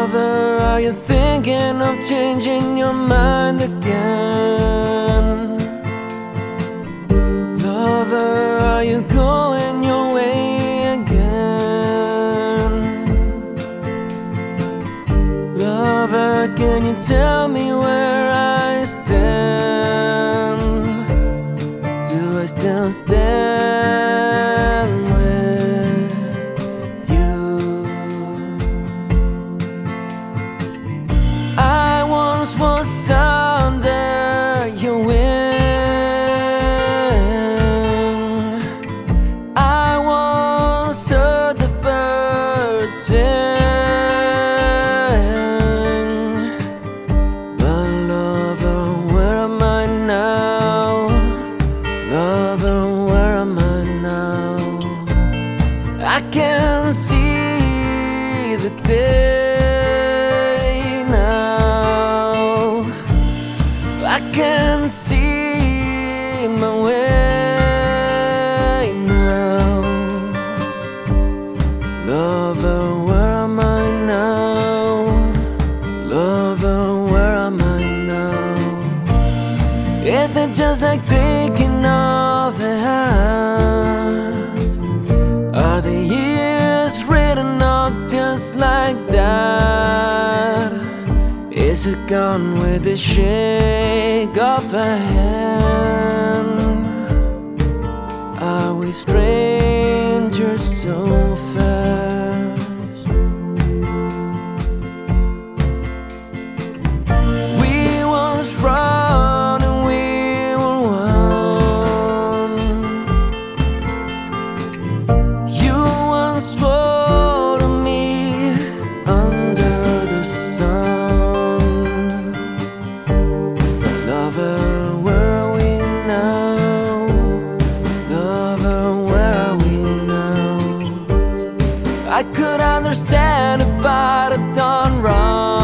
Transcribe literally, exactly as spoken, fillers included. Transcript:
Lover, are you thinking of changing your mind again? Lover, are you going your way again? Lover, can you tell me where I stand? Do I still stand with you? I once was under your wing. I once heard the birds sing. But lover, where am I now? Lover, where am I now? I can see the day now. I can see my way now. Lover, where am I now? Lover, where am I now? Is it just like taking off a hat? Are the years written up just like that? Is it gone with the shake of a hand? Are we strangers so fast? We once run and we were one. You once swore to me under the sun. Lover, where are we now? Lover, where are we now? I could understand if I'd have done wrong.